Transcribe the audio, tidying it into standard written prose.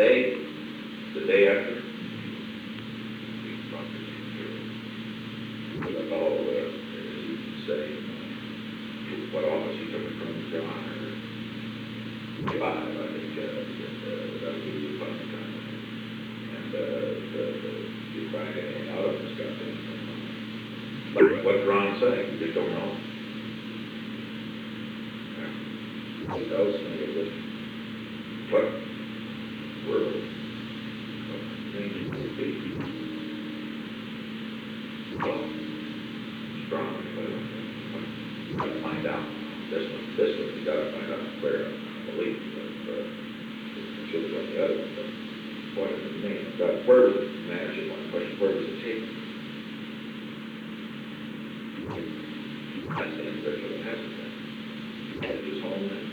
the day after, with a fellow, as you can say, what office he took it from, John, or five, I think, that would be the funny time. And, you find anything out of this guy thing. But what's Ron saying? You just don't know. Yeah. He knows, and he goes, what world? What things would be? Well, strong, but gotta find out. This one, you gotta find out where I believe, but should have the other one, but what does it mean? But where does it manage one question, where does it take? That's the individual that has it. It's his home and